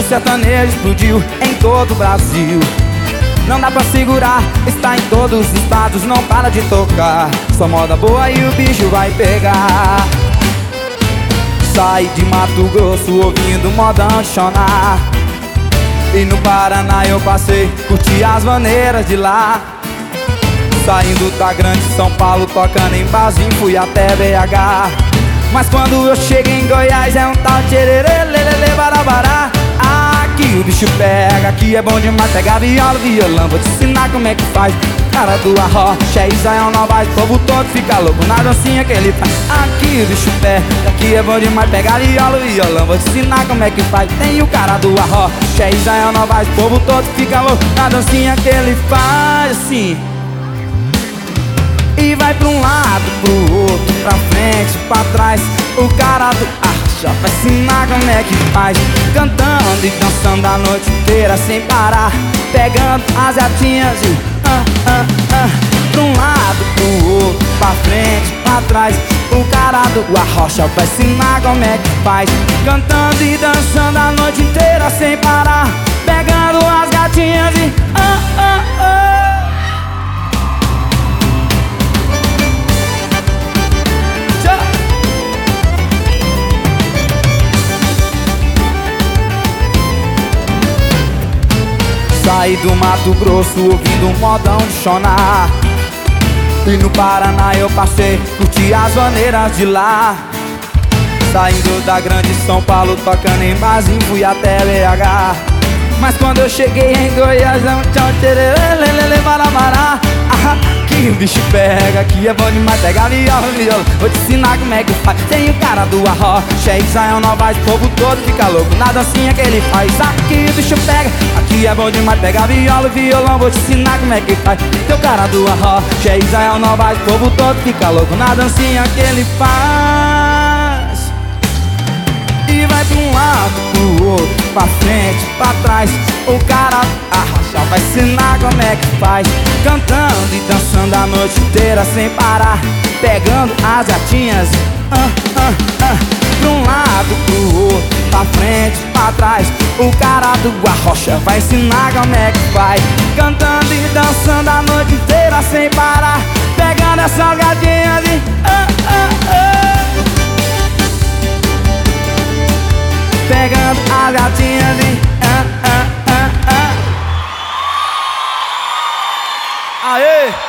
sertanejo explodiu em todo o Brasil. Não dá pra segurar, está em todos os estados, não para de tocar. Só moda boa e o bicho vai pegar. Saí de Mato Grosso ouvindo modão de chonar, e no Paraná eu passei, curti as maneiras de lá. Saindo da grande São Paulo, tocando em barzinho, fui até BH. Mas quando eu chego em Goiás é um tal tchererê, lelele, barabará. Aqui o bicho pega, aqui é bom demais. Pega viola, violão, vou te ensinar como é que faz. Cara do arrocha, é Israel Novaes, o povo todo fica louco na dancinha que ele faz. Aqui o bicho pega, aqui é bom demais. Pega viola, violão, vou te ensinar como é que faz. Tem o cara do arrocha, é Israel Novaes, o povo todo fica louco na dancinha que ele faz assim. E vai pra um lado, pro outro, pra frente, pra trás. O cara do arrocha vai ensinar como é que faz. Cantando e dançando a noite inteira sem parar, pegando as gatinhas e pra um lado, pro outro, pra frente, pra trás. O cara do arrocha vai ensinar como é que faz. Cantando e dançando a noite inteira sem parar, pegando as gatinhas e saí do Mato Grosso ouvindo um modão de chonar, e no Paraná eu passei, curti as maneiras de lá. Saindo da grande São Paulo, tocando em barzinho, fui até BH. Mas quando eu cheguei em Goiás é um tchau tchererê, lelele, barabará. Aqui o bicho pega, aqui é bom demais. Pega viola, viola, vou te ensinar como é que faz. Tem o cara do arrocha, é Israel Novaes, o povo todo fica louco na dancinha que ele faz. Aqui o bicho pega, aqui é bom demais. Pega viola, violão, vou te ensinar como é que faz. Tem o cara do arrocha, é Israel Novaes, o povo todo fica louco na dancinha que ele faz. E vai pra um lado, pro outro, pra frente, pra trás. O cara arrocha vai ensinar como é que faz. Cantando e dançando a noite inteira sem parar, pegando as gatinhas pra um lado, pro outro, pra frente, pra trás. O cara do arrocha vai ensinar como é que faz. Cantando e dançando a noite inteira sem parar, pegando essas gatinhas e pegando as gatinhas e aê!